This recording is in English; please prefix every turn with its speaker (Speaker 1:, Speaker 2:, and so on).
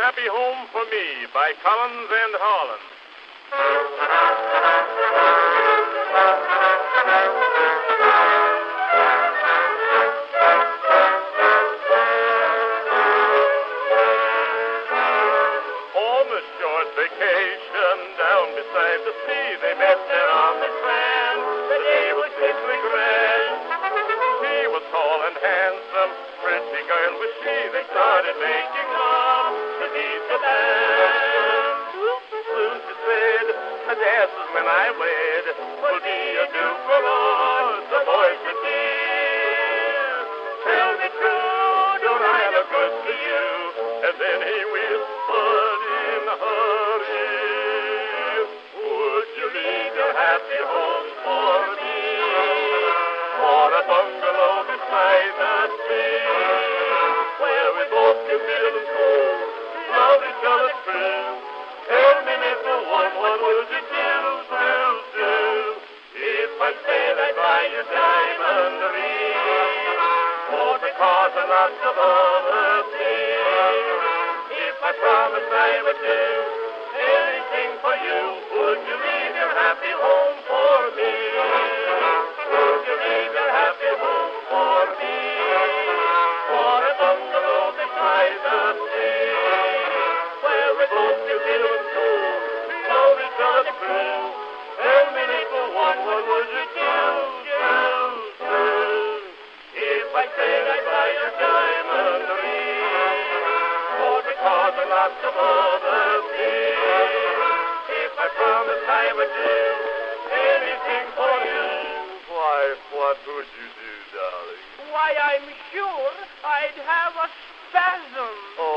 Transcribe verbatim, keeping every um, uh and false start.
Speaker 1: Happy Home for Me by Collins and Harlan. On a short vacation down beside the sea, they met there on the sand. The day was thickly gray. He was tall and handsome, pretty girl was she. They started making love beneath the band. Soon she said, "This is when I wed. Will be a do for all the boys to dear. Tell me true, don't I look good to you?" And then he whispered in her ear, "Would you leave your happy home for me? For a bungalow beside the sea, where we both can live and cool, love each other true. Tell me, little one, what would you do, do, do? If I said I'd buy you diamond ring, for the cause of lots of other things. If I promised I would do anything for you, would you leave your happy home for me? Would you leave your happy home for me? For a bungalow beside the sea, where we both can live and cool, love each other true. Tell me, little one, what would you do, do, do? If I said I'd buy you diamond ring, for the cause of lots of other things. If I promised I would do anything for you, why, what would you do, darling?
Speaker 2: Why, I'm sure I'd have a spasm.
Speaker 1: Oh,